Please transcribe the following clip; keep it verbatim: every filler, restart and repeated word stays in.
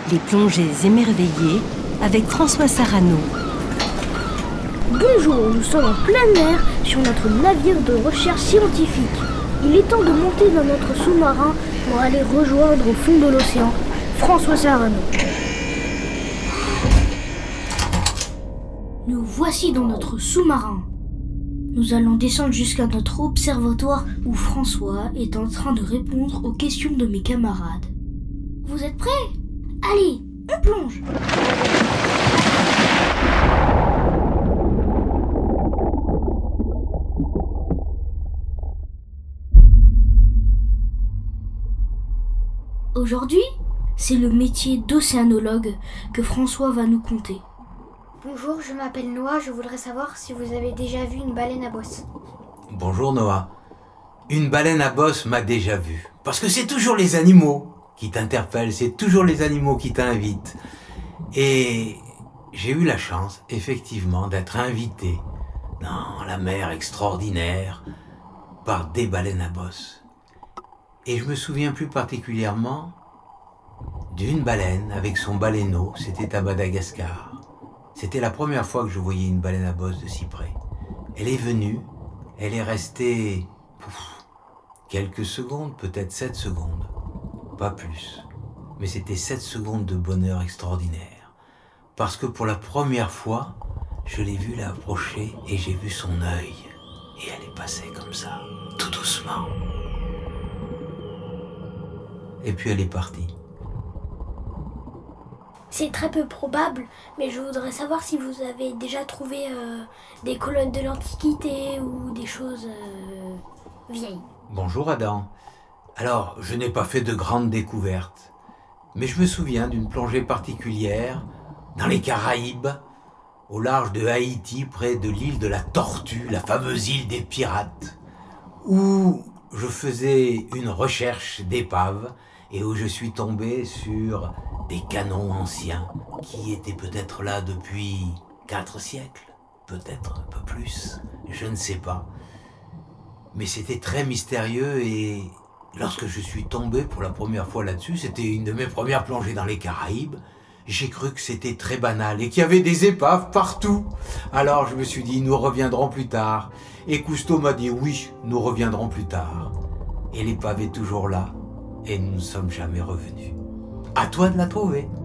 Les plongées émerveillées avec François Sarano. Bonjour, nous sommes en pleine mer sur notre navire de recherche scientifique. Il est temps de monter dans notre sous-marin pour aller rejoindre au fond de l'océan François Sarano. Nous voici dans notre sous-marin. Nous allons descendre jusqu'à notre observatoire où François est en train de répondre aux questions de mes camarades. Vous êtes prêts ? Allez, on plonge ! Aujourd'hui, c'est le métier d'océanologue que François va nous conter. Bonjour, je m'appelle Noah, je voudrais savoir si vous avez déjà vu une baleine à bosse. Bonjour Noah. Une baleine à bosse m'a déjà vu. Parce que c'est toujours les animaux qui t'interpellent, c'est toujours les animaux qui t'invitent. Et j'ai eu la chance, effectivement, d'être invité dans la mer extraordinaire par des baleines à bosse. Et je me souviens plus particulièrement d'une baleine avec son baleineau, c'était à Madagascar. C'était la première fois que je voyais une baleine à bosse de si près. Elle est venue, elle est restée pouf, quelques secondes, peut-être sept secondes, pas plus. Mais c'était sept secondes de bonheur extraordinaire. Parce que pour la première fois, je l'ai vue l'approcher et j'ai vu son œil. Et elle est passée comme ça, tout doucement. Et puis elle est partie. C'est très peu probable, mais je voudrais savoir si vous avez déjà trouvé euh, des colonnes de l'Antiquité ou des choses euh, vieilles. Bonjour Adam. Alors, je n'ai pas fait de grandes découvertes, mais je me souviens d'une plongée particulière dans les Caraïbes, au large de Haïti, près de l'île de la Tortue, la fameuse île des pirates, où je faisais une recherche d'épave et où je suis tombé sur des canons anciens qui étaient peut-être là depuis quatre siècles, peut-être un peu plus, je ne sais pas. Mais c'était très mystérieux et lorsque je suis tombé pour la première fois là-dessus, c'était une de mes premières plongées dans les Caraïbes, j'ai cru que c'était très banal et qu'il y avait des épaves partout. Alors je me suis dit, nous reviendrons plus tard. Et Cousteau m'a dit, oui, nous reviendrons plus tard. Et l'épave est toujours là et nous ne sommes jamais revenus. À toi de la trouver.